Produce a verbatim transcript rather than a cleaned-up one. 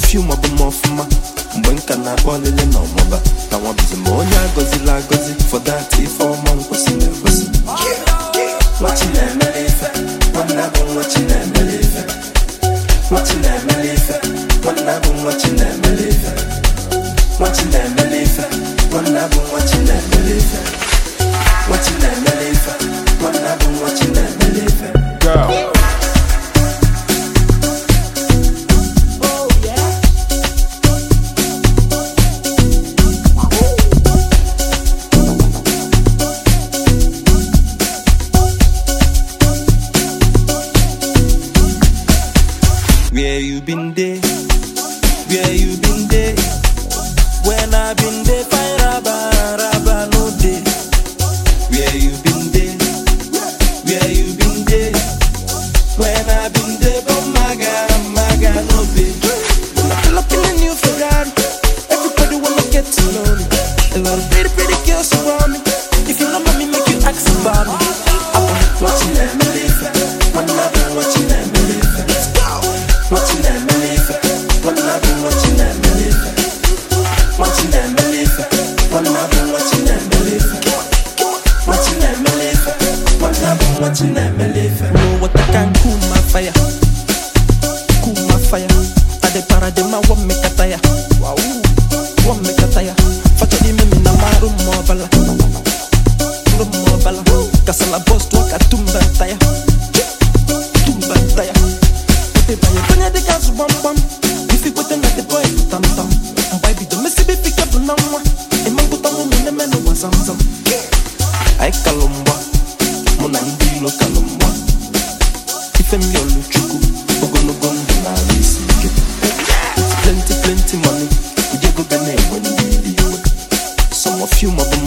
of you mabu mofuma. Mwenka na olele no moba. Na wabizi monya gozi la gozi. For that if all man was in the gozi. Watching them live, one album watching them live. Watching them live, one album watching them live. Watching them live, one album watching them live. Watching them live, one album watching them live. Girl. Where you been there? Where you been there? When I been there, fine raba, raba no day. Where you been there? Where you been there? When I been there, but my God, my God no day. When I pull up in a new Ferrari, everybody wanna get to know me. A lot of pretty, pretty girls around me. If you love me, make you ask about me. I'm watching them live, one love watching them live. Watching them live, one love watching them live. Watching them live, one love watching them live. Watching them live, one love watching them live. Know what I can cool my fire, cool my fire. I de paradema one make a tire, wow, one make a tire. Fatali me na maru mobala, rum mobala. Kasala boss to a tumba tire, tumba tire. Kwenye de kazu bam bam, if you put them at the boy tam tam. Baby the messy be pick up na mwa, e mangu tamu mune meno wa zam zam. Ay kalomba, muna ndilo kalomba. Ife miyolu chuku, ogono gondo na risi ke. It's plenty plenty money, ujego gane when you need it. Some of you mabu